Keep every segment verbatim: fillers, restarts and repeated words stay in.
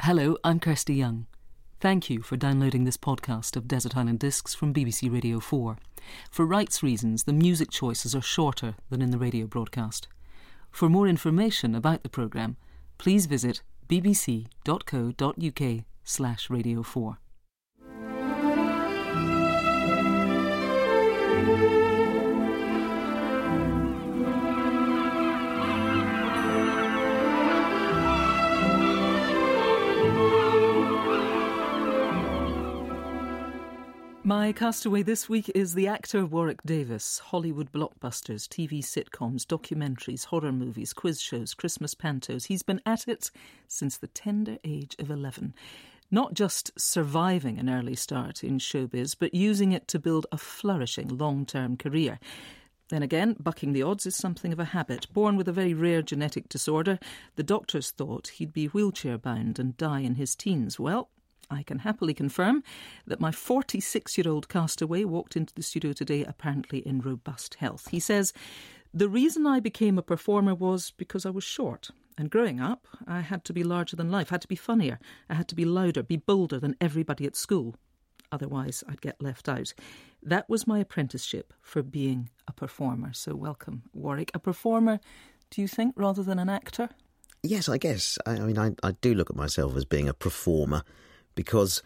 Hello, I'm Kirsty Young. Thank you for downloading this podcast of Desert Island Discs from B B C Radio four. For rights reasons, the music choices are shorter than in the radio broadcast. For more information about the programme, please visit bbc.co.uk slash radio four. My castaway this week is the actor Warwick Davis. Hollywood blockbusters, T V sitcoms, documentaries, horror movies, quiz shows, Christmas pantos. He's been at it since the tender age of eleven. Not just surviving an early start in showbiz, but using it to build a flourishing long-term career. Then again, bucking the odds is something of a habit. Born with a very rare genetic disorder, the doctors thought he'd be wheelchair-bound and die in his teens. Well, I can happily confirm that my forty-six-year-old castaway walked into the studio today apparently in robust health. He says, the reason I became a performer was because I was short. And growing up, I had to be larger than life, had to be funnier, I had to be louder, be bolder than everybody at school. Otherwise, I'd get left out. That was my apprenticeship for being a performer. So welcome, Warwick. A performer, do you think, rather than an actor? Yes, I guess. I, I mean, I, I do look at myself as being a performer, because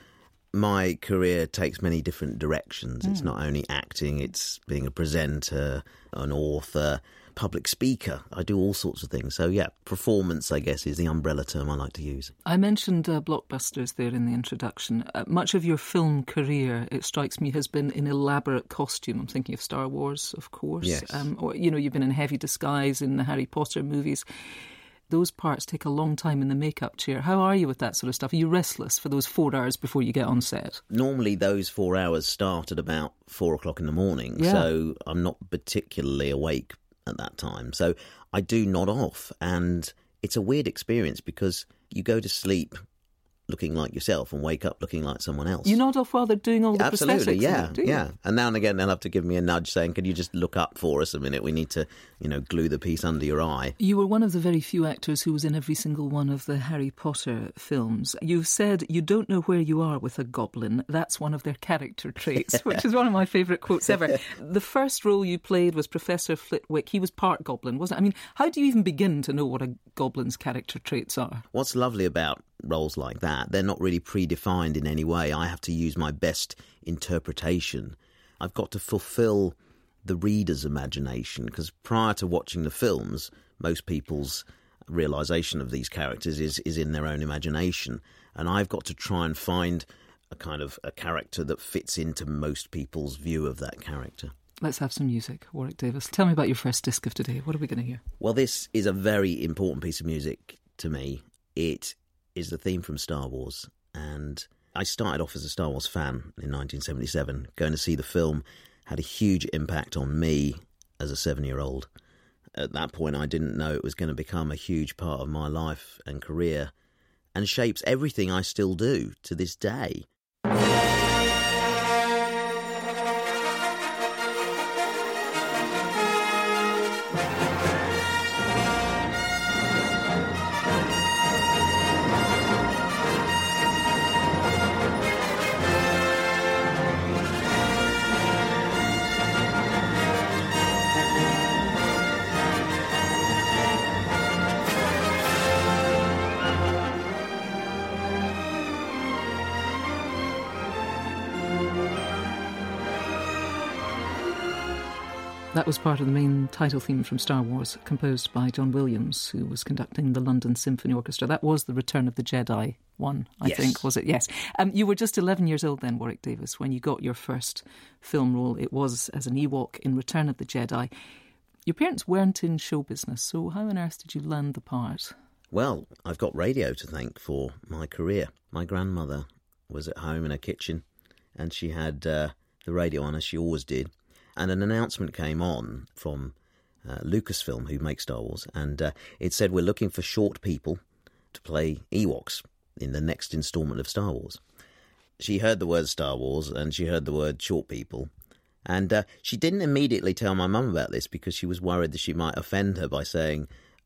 my career takes many different directions. Mm. It's not only acting, it's being a presenter, an author, public speaker. I do all sorts of things. So, yeah, performance, I guess, is the umbrella term I like to use. I mentioned uh, blockbusters there in the introduction. Uh, much of your film career, it strikes me, has been in elaborate costume. I'm thinking of Star Wars, of course. Yes. Um, or, you know, you've been in heavy disguise in the Harry Potter movies. Those parts take a long time in the makeup chair. How are you with that sort of stuff? Are you restless for those four hours before you get on set? Normally those four hours start at about four o'clock in the morning, yeah. So I'm not particularly awake at that time. So I do nod off, and it's a weird experience because you go to sleep looking like yourself and wake up looking like someone else. You nod off while they're doing all the Absolutely, prosthetics? yeah, do you? yeah. And now and again they'll have to give me a nudge saying, can you just look up for us a minute? We need to, you know, glue the piece under your eye. You were one of the very few actors who was in every single one of the Harry Potter films. You've said you don't know where you are with a goblin. That's one of their character traits, which is one of my favourite quotes ever. The first role you played was Professor Flitwick. He was part goblin, wasn't it? I mean, how do you even begin to know what a goblin's character traits are? What's lovely about roles like that, they're not really predefined in any way. I have to use my best interpretation. I've got to fulfil the reader's imagination, because prior to watching the films, most people's realisation of these characters is, is in their own imagination, and I've got to try and find a kind of a character that fits into most people's view of that character. Let's have some music, Warwick Davis. Tell me about your first disc of today. What are we going to hear? Well, this is a very important piece of music to me. It is the theme from Star Wars, and I started off as a Star Wars fan in nineteen seventy-seven. Going to see the film had a huge impact on me as a seven-year-old. At that point, I didn't know it was going to become a huge part of my life and career, and shapes everything I still do to this day. That was part of the main title theme from Star Wars, composed by John Williams, who was conducting the London Symphony Orchestra. That was the Return of the Jedi one, I yes. think, was it? Yes. Um, you were just eleven years old then, Warwick Davis, when you got your first film role. It was as an Ewok in Return of the Jedi. Your parents weren't in show business, so how on earth did you land the part? Well, I've got radio to thank for my career. My grandmother was at home in her kitchen, and she had uh, the radio on, as she always did. And an announcement came on from uh, Lucasfilm, who makes Star Wars, and uh, it said, we're looking for short people to play Ewoks in the next instalment of Star Wars. She heard the word Star Wars, and she heard the word short people, and uh, she didn't immediately tell my mum about this because she was worried that she might offend her by saying,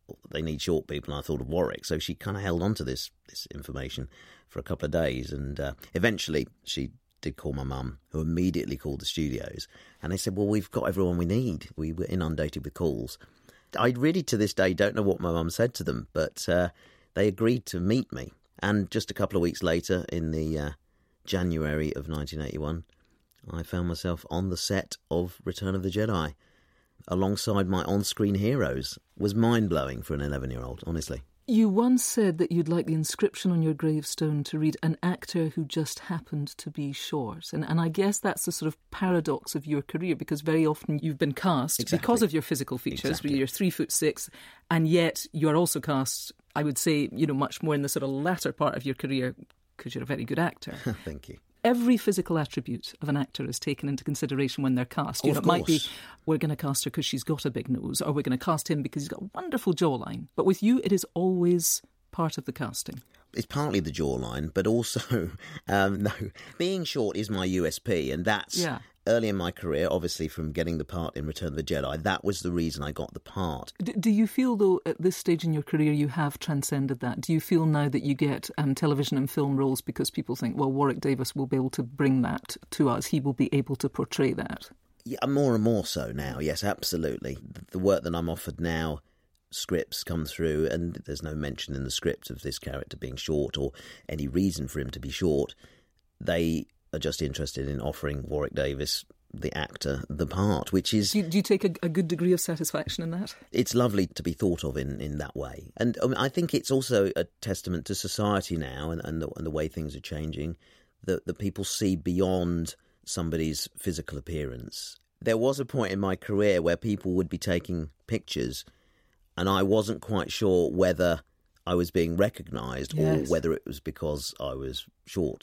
they need short people, and I thought of Warwick. So she kind of held on to this, this information for a couple of days. And uh, eventually she did call my mum, who immediately called the studios. And they said, well, we've got everyone we need. We were inundated with calls. I really, to this day, don't know what my mum said to them, but uh, they agreed to meet me. And just a couple of weeks later, in the uh, January of nineteen eighty-one, I found myself on the set of Return of the Jedi, alongside my on-screen heroes. It was mind-blowing for an eleven-year-old, honestly. You once said that you'd like the inscription on your gravestone to read, an actor who just happened to be short. And, and I guess that's the sort of paradox of your career, because very often you've been cast exactly. because of your physical features. Exactly. You're three foot six, and yet you're also cast, I would say, you know, much more in the sort of latter part of your career, because you're a very good actor. Thank you. Every physical attribute of an actor is taken into consideration when they're cast. You Oh, know, of it might be, course. we're going to cast her because she's got a big nose, or we're going to cast him because he's got a wonderful jawline. But with you, it is always part of the casting. It's partly the jawline, but also, um, no, being short is my U S P, and that's Yeah. early in my career, obviously from getting the part in Return of the Jedi. That was the reason I got the part. D- do you feel, though, at this stage in your career, you have transcended that? Do you feel now that you get um, television and film roles because people think, well, Warwick Davis will be able to bring that to us, he will be able to portray that? Yeah, more and more so now, yes, absolutely. The work that I'm offered now, scripts come through, and there's no mention in the script of this character being short or any reason for him to be short. They are just interested in offering Warwick Davis, the actor, the part, which is... Do you, do you take a, a good degree of satisfaction in that? It's lovely to be thought of in, in that way. And I, mean, I think it's also a testament to society now, and, and, the, and the way things are changing, that, that people see beyond somebody's physical appearance. There was a point in my career where people would be taking pictures, and I wasn't quite sure whether I was being recognised Yes. or whether it was because I was short.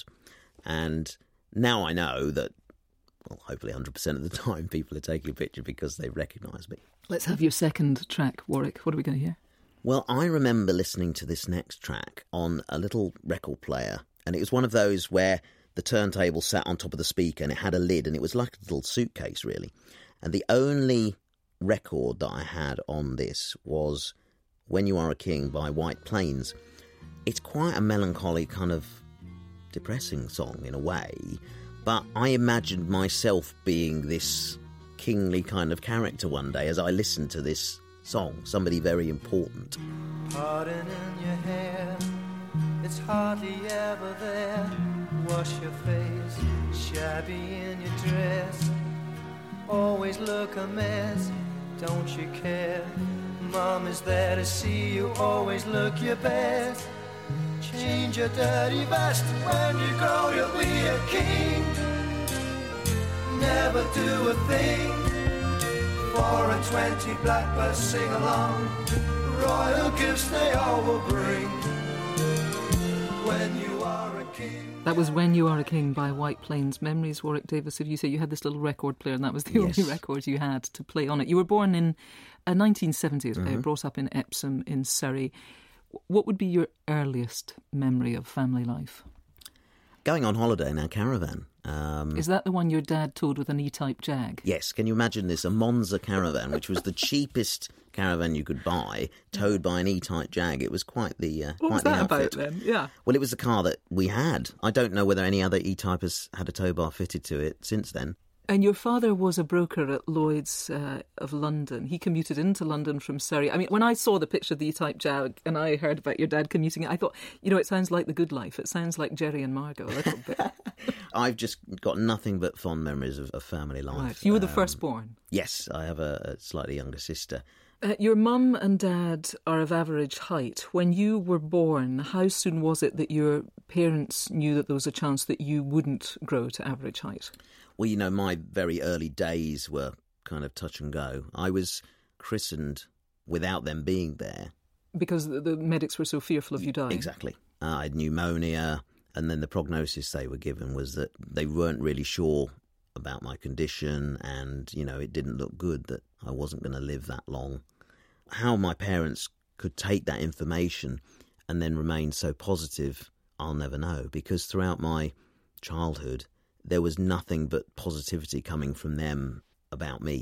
And now I know that, well, hopefully one hundred percent of the time people are taking a picture because they recognise me. Let's have your second track, Warwick. What are we going to hear? Well, I remember listening to this next track on a little record player, and it was one of those where the turntable sat on top of the speaker and it had a lid, and it was like a little suitcase, really. And the only record that I had on this was When You Are a King by White Plains. It's quite a melancholy, kind of depressing song in a way, but I imagined myself being this kingly kind of character one day as I listened to this song, somebody very important. Pardon in your hair, it's hardly ever there. Wash your face, shabby in your dress, always look a mess, don't you care? Mom is there to see you, always look your best. Change your dirty vest, when you grow you'll be a king. Never do a thing for a twenty blackbirds sing along. Royal gifts they all will bring when you are a king. That was When You Are a King by White Plains. Memories, Warwick Davis, if you say you had this little record player and that was the Yes. only record you had to play on it. You were born in uh, nineteen seventy, Mm-hmm. uh, brought up in Epsom in Surrey. What would be your earliest memory of family life? Going on holiday in our caravan. Um, Is that the one your dad towed with an E-Type Jag? yes, can you imagine this? A Monza caravan, which was the cheapest caravan you could buy, towed by an E-Type Jag. It was quite the uh, What quite was the that outfit. about then? Yeah. Well, it was the car that we had. I don't know whether any other E-Type has had a tow bar fitted to it since then. And your father was a broker at Lloyd's uh, of London. He commuted into London from Surrey. I mean, when I saw the picture of the E-Type Jag and I heard about your dad commuting it, I thought, you know, it sounds like The Good Life. It sounds like Jerry and Margot a little bit. I've just got nothing but fond memories of, of family life. Right. You were the Um, firstborn. Yes, I have a, a slightly younger sister. Uh, your mum and dad are of average height. When you were born, how soon was it that your parents knew that there was a chance that you wouldn't grow to average height? Well, you know, my very early days were kind of touch and go. I was christened without them being there. Because the, the medics were so fearful of you dying. Exactly. Uh, I had pneumonia, and then the prognosis they were given was that they weren't really sure about my condition, and, you know, it didn't look good that I wasn't going to live that long. How my parents could take that information and then remain so positive, I'll never know, because throughout my childhood, there was nothing but positivity coming from them about me.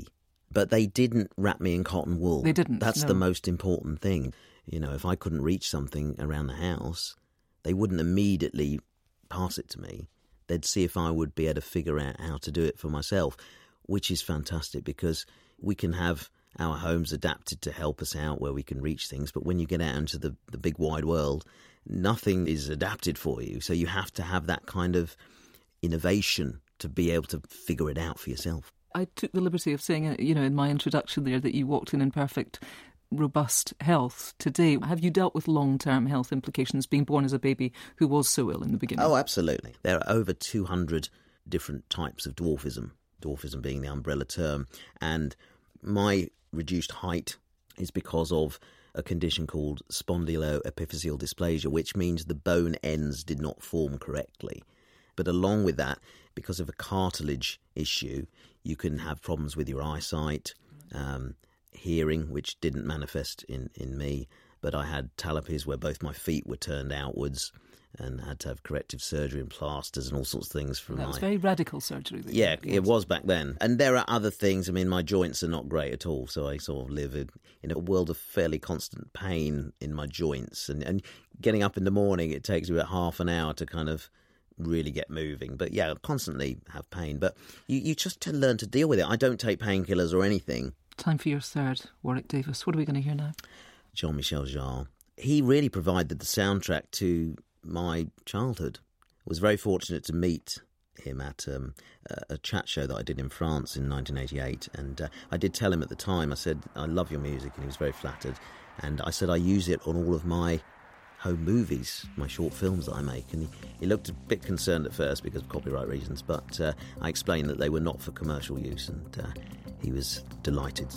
But they didn't wrap me in cotton wool. They didn't, That's no. the most important thing. You know, if I couldn't reach something around the house, they wouldn't immediately pass it to me. They'd see if I would be able to figure out how to do it for myself, which is fantastic because we can have our homes adapted to help us out where we can reach things. But when you get out into the, the big wide world, nothing is adapted for you. So you have to have that kind of innovation to be able to figure it out for yourself. I took the liberty of saying, you know, in my introduction there that you walked in in perfect, robust health today. Have you dealt with long-term health implications being born as a baby who was so ill in the beginning? Oh, absolutely. There are over two hundred different types of dwarfism, dwarfism being the umbrella term. And my reduced height is because of a condition called spondyloepiphyseal dysplasia, which means the bone ends did not form correctly. But along with that, because of a cartilage issue, you can have problems with your eyesight, um, hearing, which didn't manifest in, in me. But I had talipes where both my feet were turned outwards and had to have corrective surgery and plasters and all sorts of things from that my... was very radical surgery. Yeah, it was back then. And there are other things. I mean, my joints are not great at all, so I sort of live in, in a world of fairly constant pain in my joints. And, and getting up in the morning, it takes me about half an hour to kind of really get moving. But yeah, I constantly have pain. But you, you just to learn to deal with it. I don't take painkillers or anything. Time for your third, Warwick Davis. What are we going to hear now? Jean-Michel Jarre. He really provided the soundtrack to my childhood. I was very fortunate to meet him at um, a chat show that I did in France in nineteen eighty-eight. And uh, I did tell him at the time, I said, I love your music. And he was very flattered. And I said, I use it on all of my home movies, my short films that I make. And he, he looked a bit concerned at first because of copyright reasons, but uh, I explained that they were not for commercial use, and uh, he was delighted.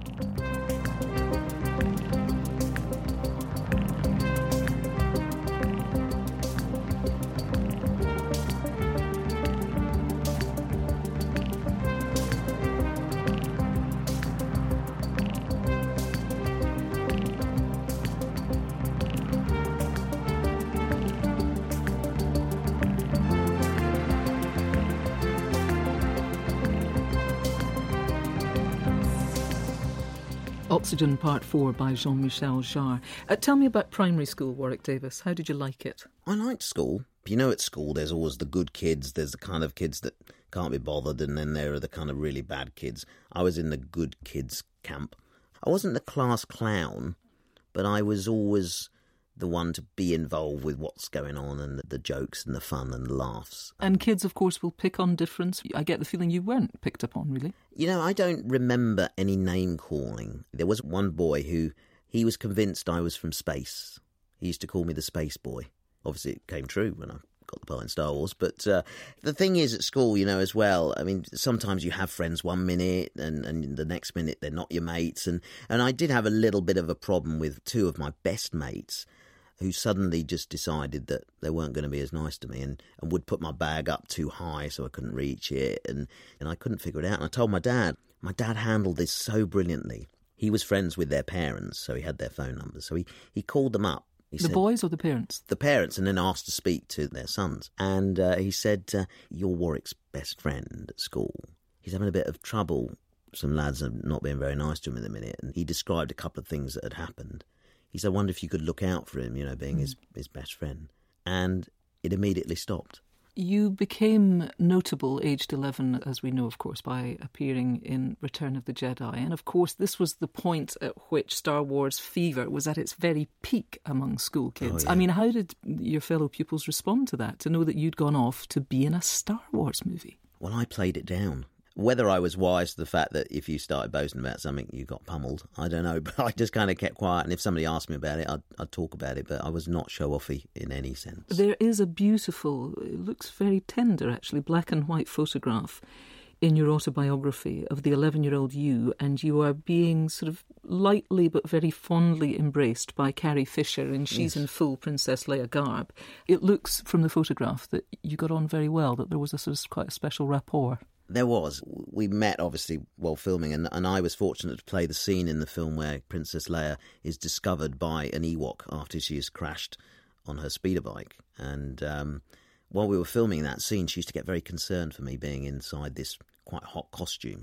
Oxygen Part four by Jean-Michel Jarre. Uh, tell me about primary school, Warwick Davis. How did you like it? I liked school. You know, at school there's always the good kids, there's the kind of kids that can't be bothered, and then there are the kind of really bad kids. I was in the good kids camp. I wasn't the class clown, but I was always the one to be involved with what's going on and the, the jokes and the fun and the laughs. And kids, of course, will pick on difference. I get the feeling you weren't picked upon, really. You know, I don't remember any name-calling. There was one boy who, he was convinced I was from space. He used to call me the space boy. Obviously, it came true when I got the part in Star Wars. But uh, the thing is, at school, you know, as well, I mean, sometimes you have friends one minute and, and the next minute they're not your mates. And, and I did have a little bit of a problem with two of my best mates who suddenly just decided that they weren't going to be as nice to me and, and would put my bag up too high so I couldn't reach it. And, and I couldn't figure it out. And I told my dad. My dad handled this so brilliantly. He was friends with their parents, so he had their phone numbers. So he, he called them up. He the said, boys or the parents? The parents, and then asked to speak to their sons. And uh, he said, uh, you're Warwick's best friend at school. He's having a bit of trouble. Some lads are not being very nice to him in a minute. And he described a couple of things that had happened. He said, I wonder if you could look out for him, you know, being mm. his, his best friend. And it immediately stopped. You became notable aged eleven, as we know, of course, by appearing in Return of the Jedi. And, of course, this was the point at which Star Wars fever was at its very peak among school kids. Oh, yeah. I mean, how did your fellow pupils respond to that, to know that you'd gone off to be in a Star Wars movie? Well, I played it down. Whether I was wise to the fact that if you started boasting about something, you got pummeled, I don't know. But I just kind of kept quiet. And if somebody asked me about it, I'd, I'd talk about it. But I was not show-offy in any sense. There is a beautiful, it looks very tender, actually, black and white photograph in your autobiography of the eleven-year-old you. And you are being sort of lightly but very fondly embraced by Carrie Fisher. And she's yes. in full Princess Leia garb. It looks from the photograph that you got on very well, that there was a sort of quite a special rapport. There was. We met, obviously, while filming, and, and I was fortunate to play the scene in the film where Princess Leia is discovered by an Ewok after she has crashed on her speeder bike. And um, while we were filming that scene, she used to get very concerned for me being inside this quite hot costume.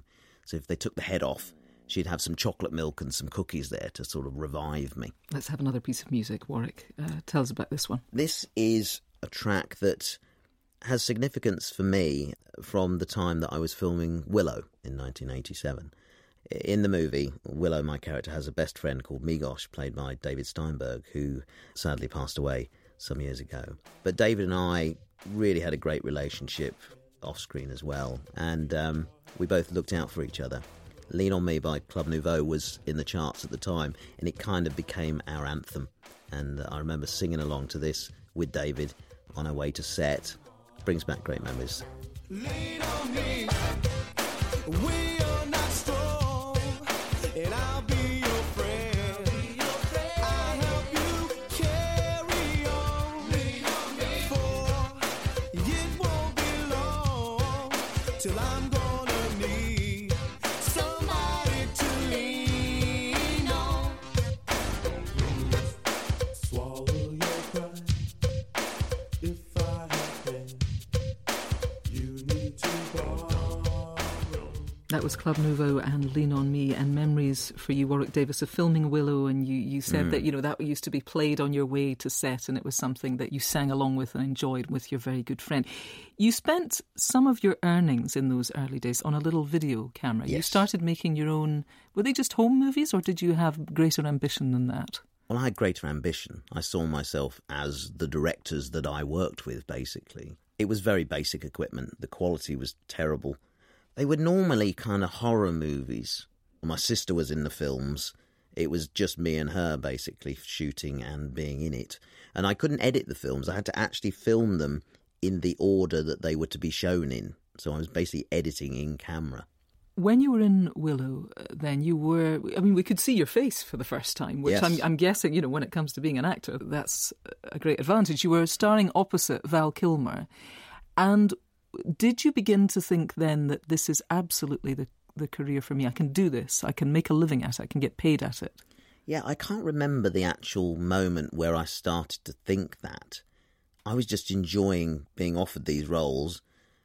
So if they took the head off, she'd have some chocolate milk and some cookies there to sort of revive me. Let's have another piece of music. Warwick, uh, tell us about this one. This is a track that has significance for me from the time that I was filming Willow in nineteen eighty-seven. In the movie, Willow, my character, has a best friend called Migosh, played by David Steinberg, who sadly passed away some years ago. But David and I really had a great relationship off-screen as well, and um, we both looked out for each other. Lean On Me by Club Nouveau was in the charts at the time, and it kind of became our anthem. And I remember singing along to this with David on our way to set. Brings back great memories. Lean on me, we are not strong, and I'll be your friend. I'll help you carry on. Lean on me, for it won't be long till I'm gonna need somebody to lean on. Swallow your pride if I have been. That was Club Nouveau and Lean On Me, and memories for you, Warwick Davis, of filming Willow. And you, you said mm. that, you know, that used to be played on your way to set, and it was something that you sang along with and enjoyed with your very good friend. You spent some of your earnings in those early days on a little video camera. Yes. You started making your own. Were they just home movies, or did you have greater ambition than that? Well, I had greater ambition. I saw myself as the directors that I worked with, basically. It was very basic equipment. The quality was terrible. They were normally kind of horror movies. My sister was in the films. It was just me and her, basically, shooting and being in it. And I couldn't edit the films. I had to actually film them in the order that they were to be shown in. So I was basically editing in camera. When you were in Willow, then you were, I mean, we could see your face for the first time, which yes. I'm, I'm guessing, you know, when it comes to being an actor, that's a great advantage. You were starring opposite Val Kilmer. And did you begin to think then that this is absolutely the, the career for me? I can do this. I can make a living at it. I can get paid at it. Yeah, I can't remember the actual moment where I started to think that. I was just enjoying being offered these roles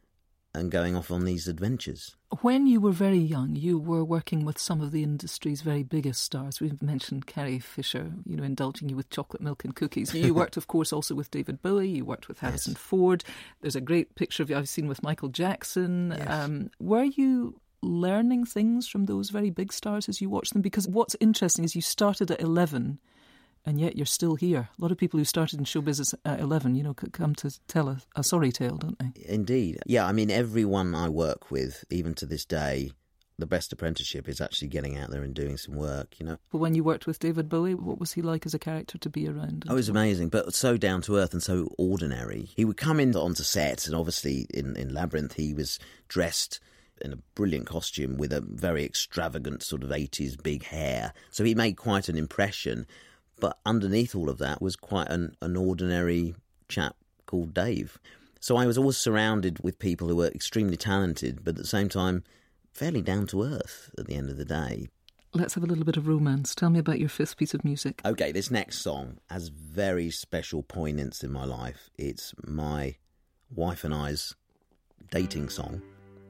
and going off on these adventures. When you were very young, you were working with some of the industry's very biggest stars. We've mentioned Carrie Fisher, you know, indulging you with chocolate milk and cookies. You worked, of course, also with David Bowie. You worked with Harrison yes. Ford. There's a great picture of you I've seen with Michael Jackson. Yes. Um, were you learning things from those very big stars as you watched them? Because what's interesting is you started at eleven, and yet you're still here. A lot of people who started in show business at eleven, you know, come to tell a, a sorry tale, don't they? Indeed. Yeah, I mean, everyone I work with, even to this day, the best apprenticeship is actually getting out there and doing some work, you know. But when you worked with David Bowie, what was he like as a character to be around? Oh, it was amazing, but so down to earth and so ordinary. He would come in onto set, and obviously in, in Labyrinth he was dressed in a brilliant costume with a very extravagant sort of eighties big hair. So he made quite an impression. But underneath all of that was quite an, an ordinary chap called Dave. So I was always surrounded with people who were extremely talented, but at the same time, fairly down to earth at the end of the day. Let's have a little bit of romance. Tell me about your fifth piece of music. OK, this next song has very special poignance in my life. It's my wife and I's dating song.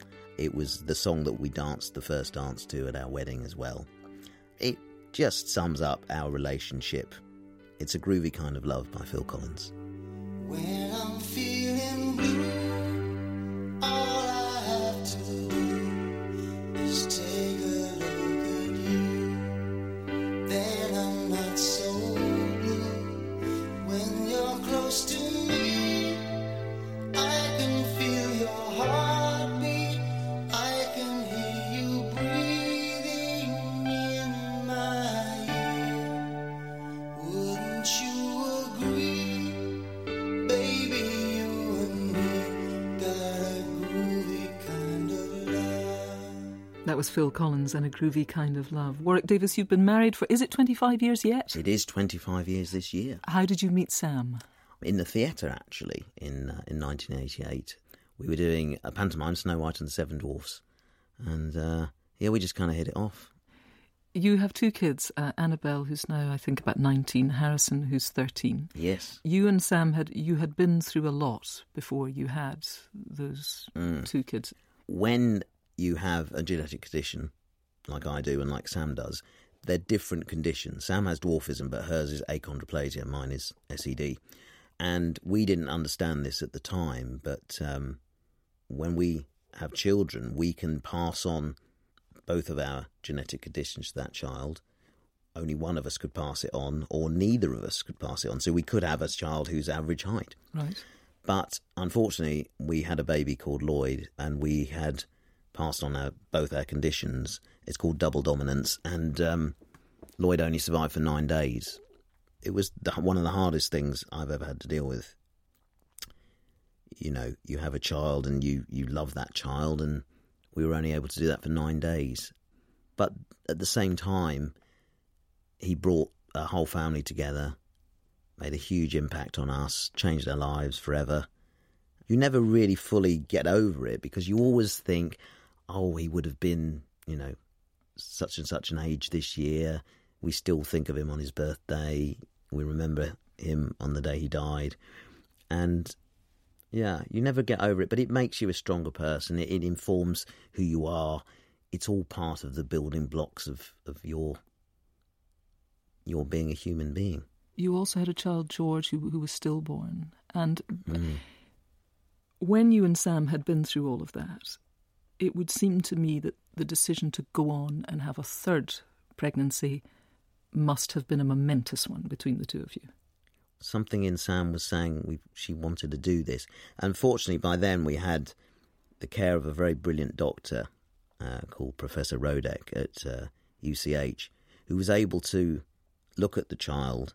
It was the song that we danced the first dance to at our wedding as well. It just sums up our relationship. It's a Groovy Kind of Love by Phil Collins. When I'm feeling blue, all I have to do is take a look at you. Then I'm not so blue. When you're close to me, I can feel your heartbeat. I can hear you breathing in my ear. Wouldn't you agree, baby? You and me got a groovy kind of love. That was Phil Collins and A Groovy Kind of Love. Warwick Davis, you've been married for, is it twenty-five years yet? It is twenty-five years this year. How did you meet Sam? In the theatre, actually, in uh, in nineteen eighty-eight. We were doing a pantomime, Snow White and the Seven Dwarfs. And, uh, yeah, we just kind of hit it off. You have two kids, uh, Annabelle, who's now, I think, about nineteen, Harrison, who's thirteen. Yes. You and Sam, had you had been through a lot before you had those mm. two kids. When you have a genetic condition, like I do and like Sam does, they're different conditions. Sam has dwarfism, but hers is achondroplasia, mine is S E D. And we didn't understand this at the time, but um, when we have children, we can pass on both of our genetic conditions to that child. Only one of us could pass it on, or neither of us could pass it on. So we could have a child who's average height. Right. But unfortunately, we had a baby called Lloyd, and we had passed on our, both our conditions. It's called double dominance, and um, Lloyd only survived for nine days. It was the, one of the hardest things I've ever had to deal with. You know, you have a child and you, you love that child, and we were only able to do that for nine days. But at the same time, he brought a whole family together, made a huge impact on us, changed our lives forever. You never really fully get over it because you always think, oh, he would have been, you know, such and such an age this year. We still think of him on his birthday. We remember him on the day he died. And, yeah, you never get over it, but it makes you a stronger person. It, it informs who you are. It's all part of the building blocks of, of your, your being a human being. You also had a child, George, who, who was stillborn. And Mm. when you and Sam had been through all of that, it would seem to me that the decision to go on and have a third pregnancy must have been a momentous one between the two of you. Something in Sam was saying we, she wanted to do this. Unfortunately, by then we had the care of a very brilliant doctor uh, called Professor Rodek at uh, U C H, who was able to look at the child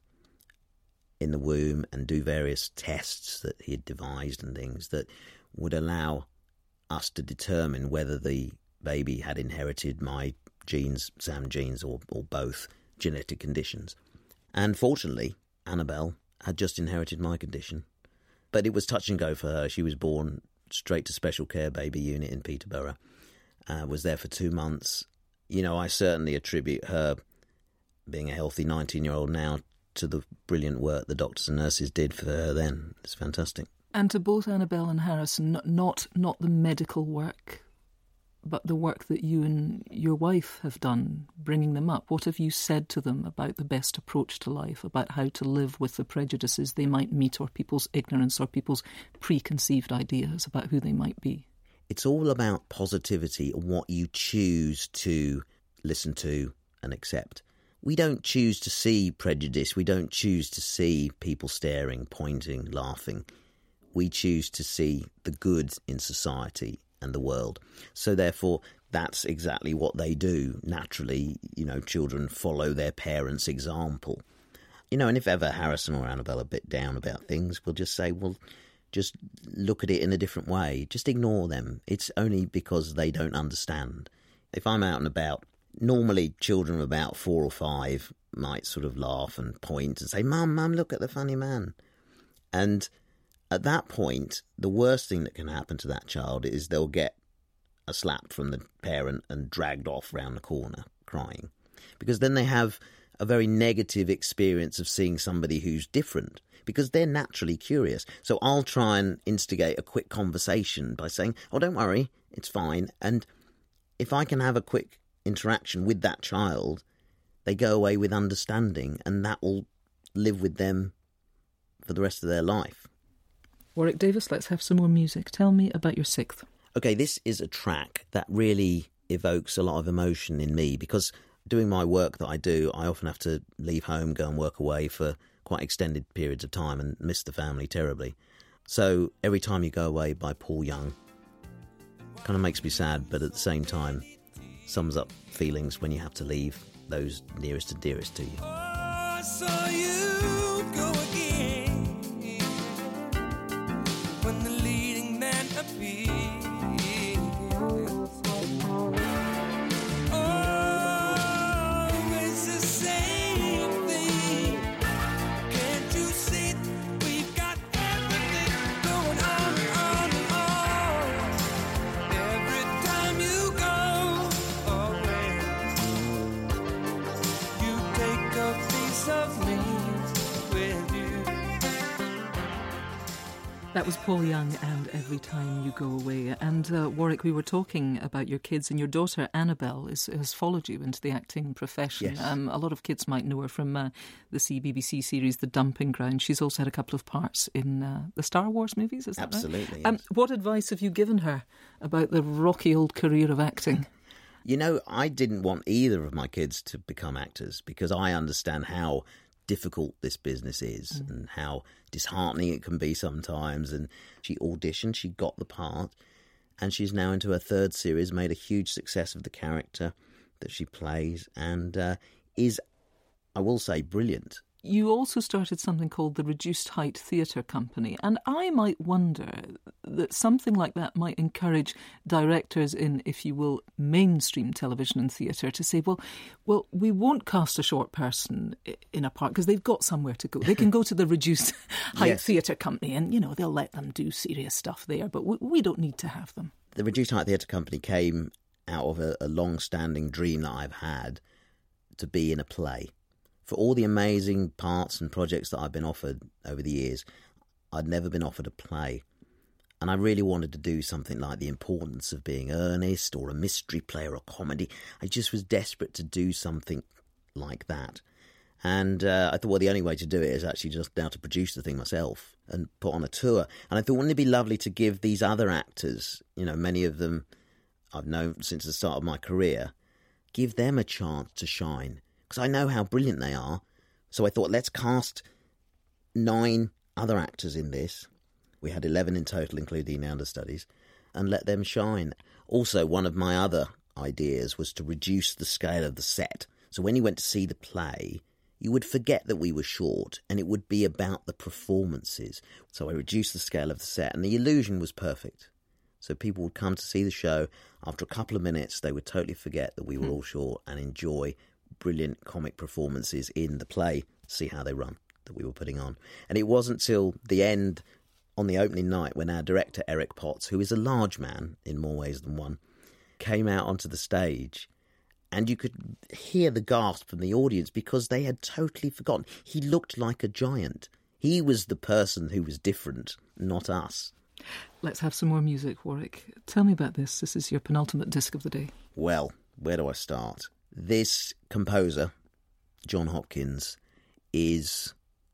in the womb and do various tests that he had devised and things that would allow us to determine whether the baby had inherited my genes, Sam genes, or, or both genetic conditions. And fortunately, Annabelle had just inherited my condition. But it was touch and go for her. She was born straight to special care baby unit in Peterborough, uh, was there for two months. You know, I certainly attribute her being a healthy nineteen-year-old now to the brilliant work the doctors and nurses did for her then. It's fantastic. And to both Annabelle and Harrison, not not the medical work, but the work that you and your wife have done, bringing them up. What have you said to them about the best approach to life, about how to live with the prejudices they might meet, or people's ignorance, or people's preconceived ideas about who they might be? It's all about positivity and what you choose to listen to and accept. We don't choose to see prejudice. We don't choose to see people staring, pointing, laughing. We choose to see the good in society and the world. So therefore, that's exactly what they do. Naturally, you know, children follow their parents' example. You know, and if ever Harrison or Annabelle are a bit down about things, we'll just say, well, just look at it in a different way. Just ignore them. It's only because they don't understand. If I'm out and about, normally children of about four or five might sort of laugh and point and say, Mum, Mum, look at the funny man. And at that point, the worst thing that can happen to that child is they'll get a slap from the parent and dragged off round the corner crying. Because then they have a very negative experience of seeing somebody who's different, because they're naturally curious. So I'll try and instigate a quick conversation by saying, oh, don't worry, it's fine. And if I can have a quick interaction with that child, they go away with understanding, and that will live with them for the rest of their life. Warwick Davis, let's have some more music. Tell me about your sixth. Okay, this is a track that really evokes a lot of emotion in me, because doing my work that I do, I often have to leave home, go and work away for quite extended periods of time and miss the family terribly. So Every Time You Go Away by Paul Young kind of makes me sad, but at the same time sums up feelings when you have to leave those nearest and dearest to you. Oh, so you go again when the leading man appears. Always the same thing. Can't you see we've got everything going on, on, on? Every time you go away, you take a piece of me with you. That was Paul Young and Every Time You Go Away. And uh, Warwick, we were talking about your kids, and your daughter Annabelle is, has followed you into the acting profession. Yes. Um, a lot of kids might know her from uh, the C B B C series The Dumping Ground. She's also had a couple of parts in uh, the Star Wars movies, is that Absolutely, right? Um, yes. what advice have you given her about the rocky old career of acting? You know, I didn't want either of my kids to become actors because I understand how difficult this business is mm. and how disheartening it can be sometimes. And she auditioned, she got the part, and she's now into her third series, made a huge success of the character that she plays, and uh, is, I will say, brilliant. You also started something called the Reduced Height Theatre Company, and I might wonder that something like that might encourage directors in, if you will, mainstream television and theatre to say, well, well, we won't cast a short person in a part because they've got somewhere to go. They can go to the Reduced Height yes. Theatre Company and, you know, they'll let them do serious stuff there, but we, we don't need to have them. The Reduced Height Theatre Company came out of a, a long-standing dream that I've had to be in a play. For all the amazing parts and projects that I've been offered over the years, I'd never been offered a play. And I really wanted to do something like The Importance of Being Earnest or a mystery play or a comedy. I just was desperate to do something like that. And uh, I thought, well, the only way to do it is actually just now to produce the thing myself and put on a tour. And I thought, wouldn't it be lovely to give these other actors, you know, many of them I've known since the start of my career, give them a chance to shine. Because I know how brilliant they are. So I thought, let's cast nine other actors in this. We had eleven in total, including the understudies, and let them shine. Also, one of my other ideas was to reduce the scale of the set. So when you went to see the play, you would forget that we were short, and it would be about the performances. So I reduced the scale of the set, and the illusion was perfect. So people would come to see the show. After a couple of minutes, they would totally forget that we were all short and enjoy brilliant comic performances in the play, See How They Run, that we were putting on. And it wasn't till the end, on the opening night, when our director, Eric Potts, who is a large man in more ways than one, came out onto the stage, and you could hear the gasp from the audience because they had totally forgotten. He looked like a giant. He was the person who was different, not us. Let's have some more music, Warwick. Tell me about this. This is your penultimate disc of the day. Well, where do I start? This composer, John Hopkins, is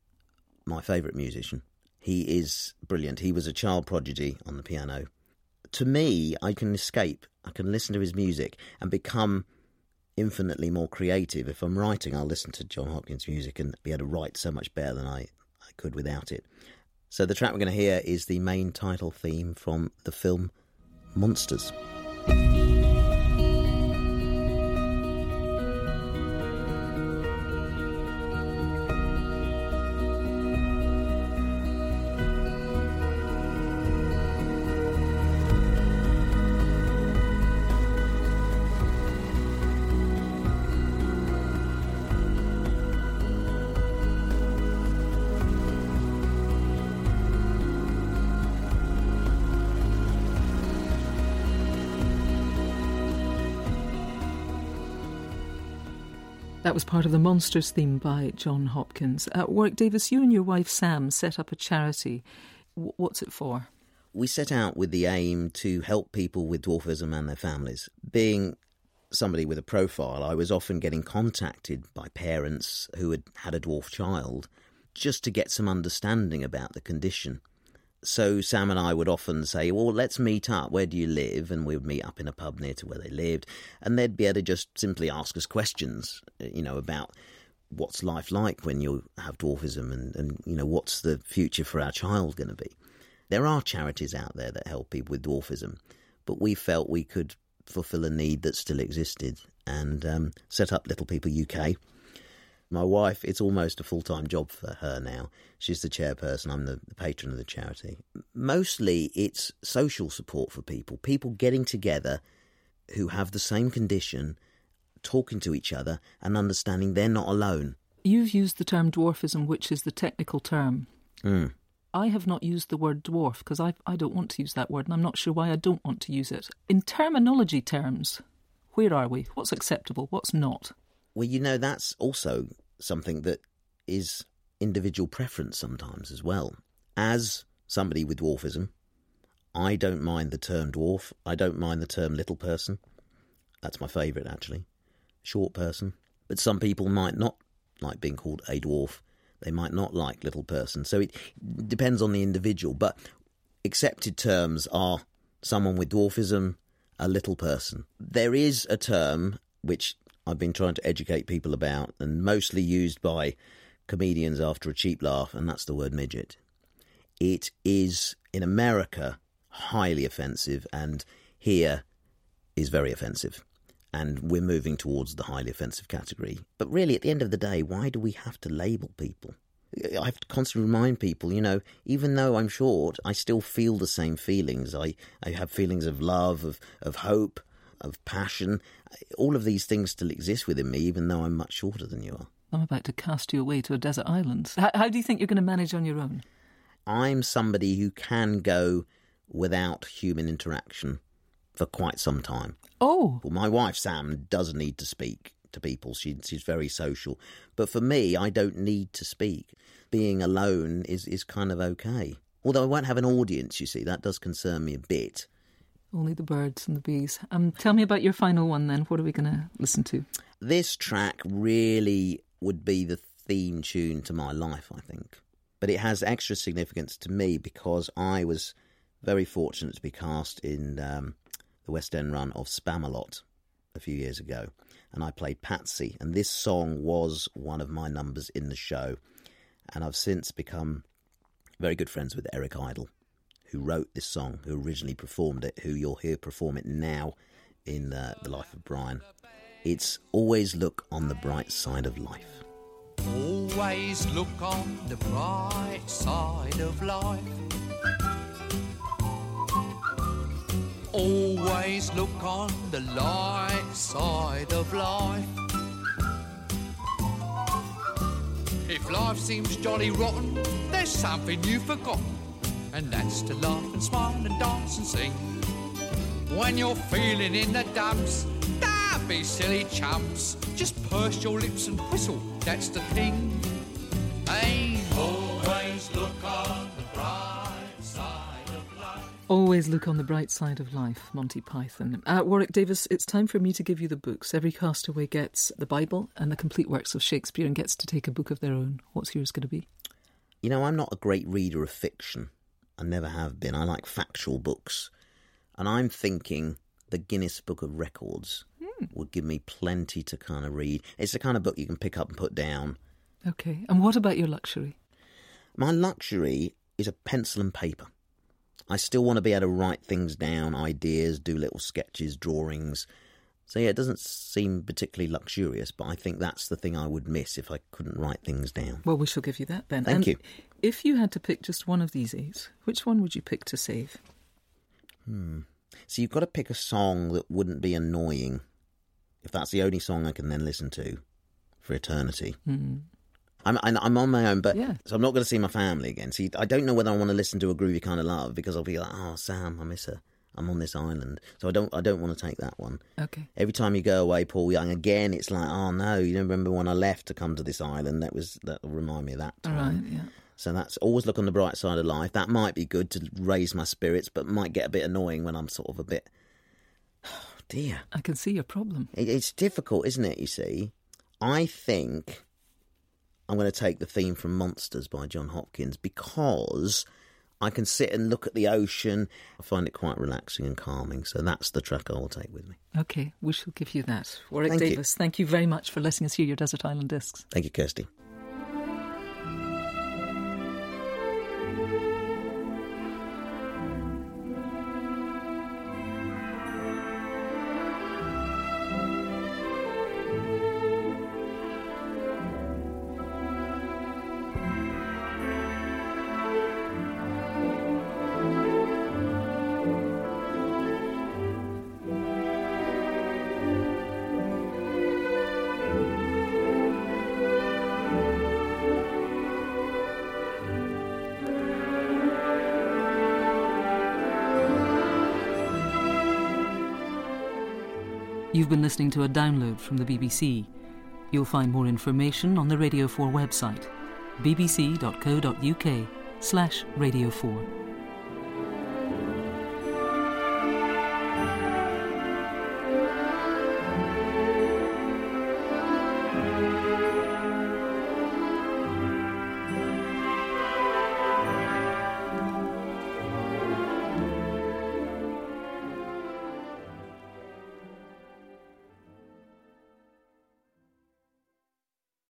my favourite musician. He is brilliant. He was a child prodigy on the piano. To me, I can escape. I can listen to his music and become infinitely more creative. If I'm writing, I'll listen to John Hopkins' music and be able to write so much better than I, I could without it. So the track we're going to hear is the main title theme from the film Monsters. That was part of the Monsters theme by John Hopkins. At Warwick Davis, you and your wife Sam set up a charity. W- what's it for? We set out with the aim to help people with dwarfism and their families. Being somebody with a profile, I was often getting contacted by parents who had had a dwarf child just to get some understanding about the condition. So Sam and I would often say, well, let's meet up. Where do you live? And we would meet up in a pub near to where they lived. And they'd be able to just simply ask us questions, you know, about what's life like when you have dwarfism and, and you know, what's the future for our child going to be. There are charities out there that help people with dwarfism, but we felt we could fulfil a need that still existed and um, set up Little People U K. My wife, it's almost a full-time job for her now. She's the chairperson, I'm the, the patron of the charity. Mostly it's social support for people, people getting together who have the same condition, talking to each other and understanding they're not alone. You've used the term dwarfism, which is the technical term. Mm. I have not used the word dwarf because I I don't want to use that word, and I'm not sure why I don't want to use it. In terminology terms, where are we? What's acceptable? What's not? Well, you know, that's also something that is individual preference sometimes as well. As somebody with dwarfism. I don't mind the term dwarf. I don't mind the term little person. That's my favourite, actually. Short person. But some people might not like being called a dwarf. They might not like little person. So it depends on the individual. But accepted terms are someone with dwarfism, a little person. There is a term which I've been trying to educate people about, and mostly used by comedians after a cheap laugh, and that's the word midget. It is, in America, highly offensive, and here is very offensive. And we're moving towards the highly offensive category. But really, at the end of the day, why do we have to label people? I have to constantly remind people, you know, even though I'm short, I still feel the same feelings. I, I have feelings of love, of, of hope, of passion. All of these things still exist within me, even though I'm much shorter than you are. I'm about to cast you away to a desert island. How, how do you think you're going to manage on your own? I'm somebody who can go without human interaction for quite some time. Oh. Well, my wife, Sam, does need to speak to people. She, she's very social. But for me, I don't need to speak. Being alone is, is kind of okay. Although I won't have an audience, you see. That does concern me a bit. Only the birds and the bees. Um, tell me about your final one then. What are we going to listen to? This track really would be the theme tune to my life, I think. But it has extra significance to me because I was very fortunate to be cast in um, the West End run of Spamalot a few years ago. And I played Patsy. And this song was one of my numbers in the show. And I've since become very good friends with Eric Idle, who wrote this song, who originally performed it, who you'll hear perform it now in uh, The Life of Brian. It's always look on the bright side of life. Always look on the bright side of life. Always look on the light side of life. If life seems jolly rotten, there's something you've forgotten, and that's to laugh and smile and dance and sing. When you're feeling in the dumps, don't be silly chumps. Just purse your lips and whistle, that's the thing. Hey, always look on the bright side of life. Always look on the bright side of life, Monty Python. Uh, Warwick Davis, it's time for me to give you the books. Every castaway gets the Bible and the complete works of Shakespeare and gets to take a book of their own. What's yours going to be? You know, I'm not a great reader of fiction. I never have been. I like factual books. And I'm thinking the Guinness Book of Records mm. would give me plenty to kind of read. It's the kind of book you can pick up and put down. OK. And what about your luxury? My luxury is a pencil and paper. I still want to be able to write things down, ideas, do little sketches, drawings. So, yeah, it doesn't seem particularly luxurious, but I think that's the thing I would miss if I couldn't write things down. Well, we shall give you that then. Thank and you. If you had to pick just one of these eight, which one would you pick to save? Hmm. So you've got to pick a song that wouldn't be annoying, if that's the only song I can then listen to for eternity. Mm. I'm, I'm on my own, but yeah. So I'm not going to see my family again. See, I don't know whether I want to listen to A Groovy Kind of Love because I'll be like, oh, Sam, I miss her. I'm on this island. So I don't I don't want to take that one. Okay. Every time you go away, Paul Young, again, it's like, oh, no, you don't remember when I left to come to this island? That was That'll remind me of that time. All right, yeah. So that's always look on the bright side of life. That might be good to raise my spirits, but might get a bit annoying when I'm sort of a bit, oh, dear. I can see your problem. It, it's difficult, isn't it, you see? I think I'm going to take the theme from Monsters by John Hopkins because I can sit and look at the ocean. I find it quite relaxing and calming. So that's the track I will take with me. OK, we shall give you that. Warwick Thank Davis, you. Thank you very much for letting us hear your Desert Island Discs. Thank you, Kirsty. You've been listening to a download from the B B C. You'll find more information on the Radio four website, bbc.co.uk slash Radio four.